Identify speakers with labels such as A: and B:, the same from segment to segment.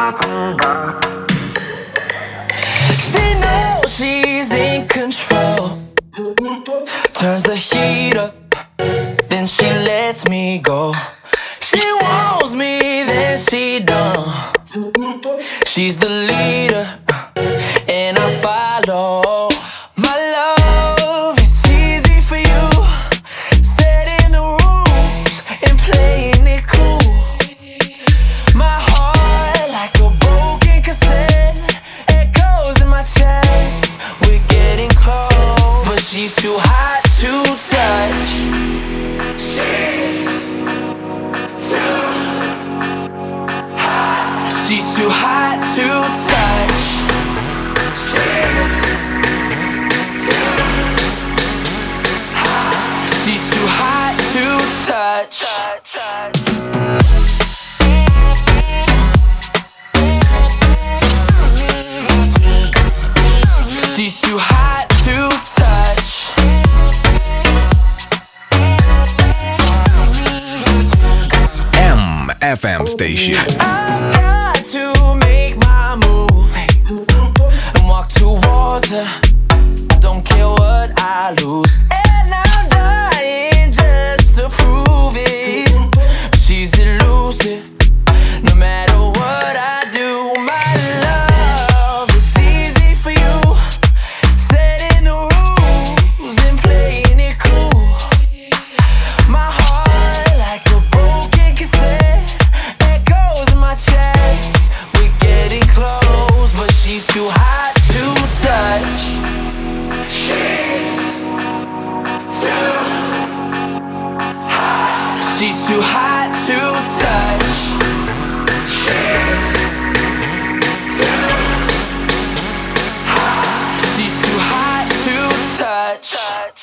A: She knows she's in control, turns the heat up, then she lets me go. She wants me, then she don't. She's the leader, and I follow. My love, it's easy for you, setting the rules and playing it cool. My heart like a broken cassette, echoes in my chest. We're getting close, but she's too hot to touch. She's too hot to touch. She's too hot to touch. She's too hot to touch.
B: FM station.
A: I've got to make my move and walk towards her. Don't care what I lose, and I'm dying just to prove it. She's elusive, no matter what I do. My love, it's easy for you, setting the rules and playing it cool. My heart like a broken cassette, echoes in my chest. We're getting close, but she's too hot to touch. She's too hot to touch. She's too hot to touch.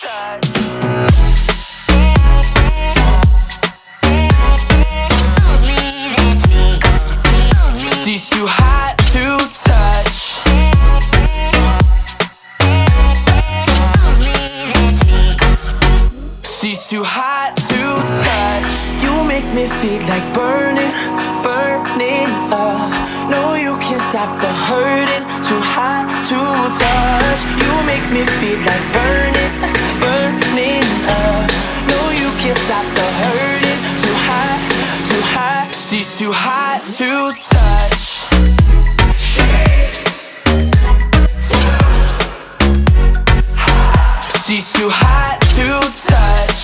A: She's too hot to touch. She's too hot to touch. You make me feel like burning, burning up. No, you can't stop the hurting. Too hot to touch. You make me feel like burning, burning up. No, you can't stop the hurting. Too hot, too hot. She's too hot to touch. She's too hot to touch.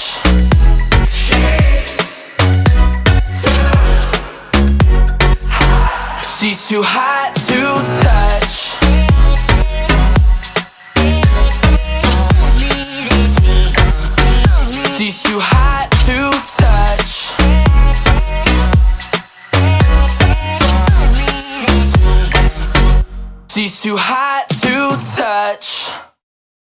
A: She's too hot to touch. She's too hot to touch. She's too hot to touch.